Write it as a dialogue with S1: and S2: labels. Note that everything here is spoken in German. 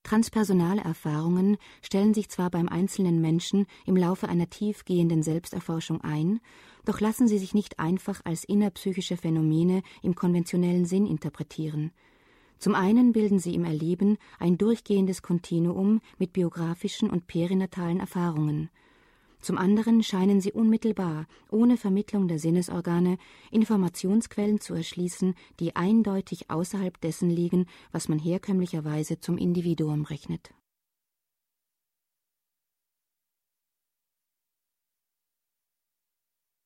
S1: Transpersonale Erfahrungen stellen sich zwar beim einzelnen Menschen im Laufe einer tiefgehenden Selbsterforschung ein, doch lassen sie sich nicht einfach als innerpsychische Phänomene im konventionellen Sinn interpretieren. Zum einen bilden sie im Erleben ein durchgehendes Kontinuum mit biografischen und perinatalen Erfahrungen. Zum anderen scheinen sie unmittelbar, ohne Vermittlung der Sinnesorgane, Informationsquellen zu erschließen, die eindeutig außerhalb dessen liegen, was man herkömmlicherweise zum Individuum rechnet.